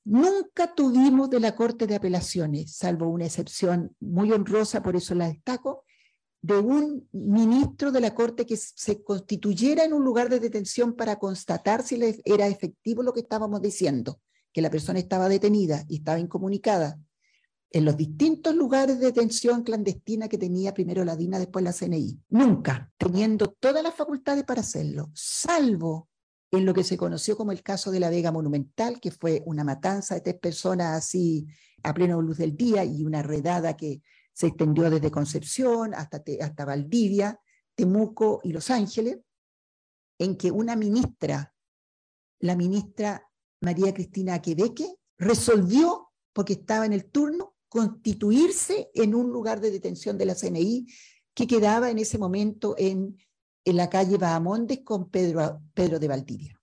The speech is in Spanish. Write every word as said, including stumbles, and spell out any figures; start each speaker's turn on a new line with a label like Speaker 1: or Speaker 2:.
Speaker 1: Nunca tuvimos de la Corte de Apelaciones, salvo una excepción muy honrosa, por eso la destaco, de un ministro de la Corte que se constituyera en un lugar de detención para constatar si era efectivo lo que estábamos diciendo, que la persona estaba detenida y estaba incomunicada, en los distintos lugares de detención clandestina que tenía primero la DINA, después la C N I. Nunca, teniendo todas las facultades para hacerlo, salvo en lo que se conoció como el caso de la Vega Monumental, que fue una matanza de tres personas así a plena luz del día y una redada que se extendió desde Concepción hasta, hasta Valdivia, Temuco y Los Ángeles, en que una ministra, la ministra María Cristina Aquebeque, resolvió, porque estaba en el turno, constituirse en un lugar de detención de la C N I que quedaba en ese momento en, en la calle Bahamondes con Pedro, Pedro de Valdivia.